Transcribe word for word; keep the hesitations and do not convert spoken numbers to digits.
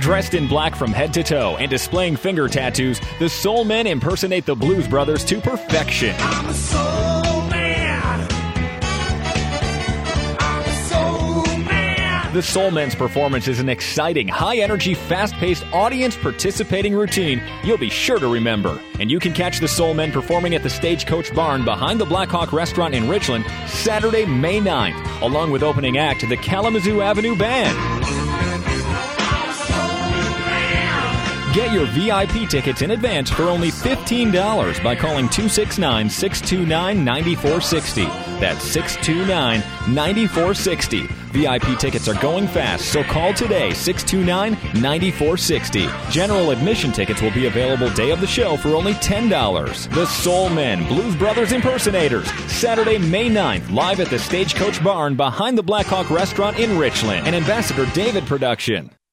Dressed in black from head to toe and displaying finger tattoos, the Soul Men impersonate the Blues Brothers to perfection. I'm a soul man. I'm a soul man. The Soul Men's performance is an exciting, high-energy, fast-paced, audience-participating routine you'll be sure to remember. And you can catch the Soul Men performing at the Stagecoach Barn behind the Black Hawk Restaurant in Richland Saturday, May ninth, along with opening act the Kalamazoo Avenue Band. Get your V I P tickets in advance for only fifteen dollars by calling two six nine, six two nine, nine four six zero. That's six two nine, nine four six zero. V I P tickets are going fast, so call today, six two nine, nine four six zero. General admission tickets will be available day of the show for only ten dollars. The Soul Men, Blues Brothers Impersonators, Saturday, May ninth, live at the Stagecoach Barn behind the Black Hawk Restaurant in Richland, an Ambassador David production.